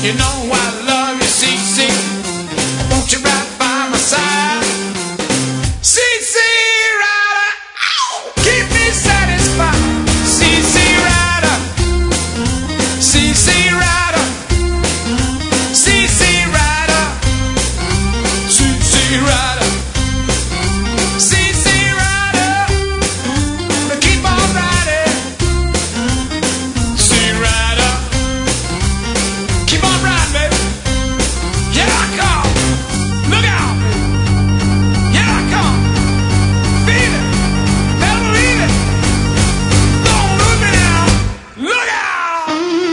You know I love you, CC. Won't you ride by my side? CC Rider, ow, keep me satisfied. CC Rider, CC Rider, CC Rider, CC Rider, CC Rider, keep on riding. CC Rider, keep on riding, baby. Here I come. Look out. Here I come. Feel it. Never leave it. Don't lose me now. Look out.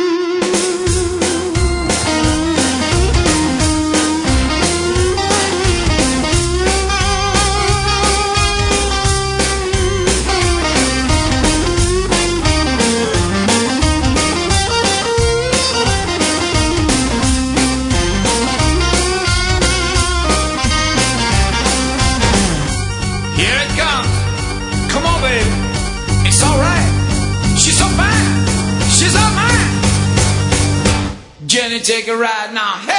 Here it comes. Come on, baby. It's all right. She's so fine. She's all mine. Jenny, take a ride now. Hey!